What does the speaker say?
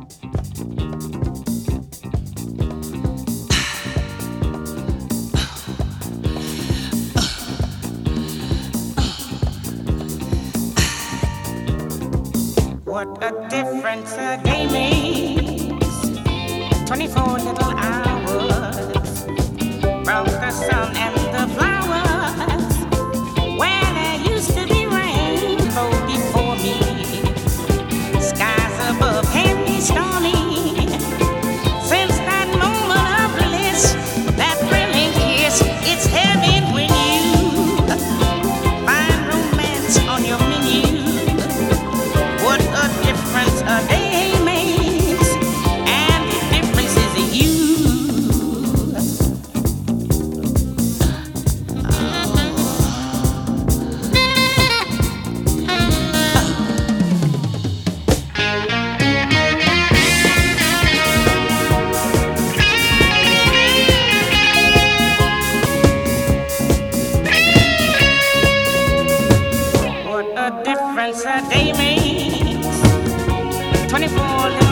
What a difference a day makes. 24 little hours from the sun and the flowers. Where there used to be rainbow before me, skies above can be stormy. Since that moment of bliss, that thrilling kiss, it's heaven when you find romance on your menu. What a difference a day makes, and the difference is you. What a difference a day makes. 24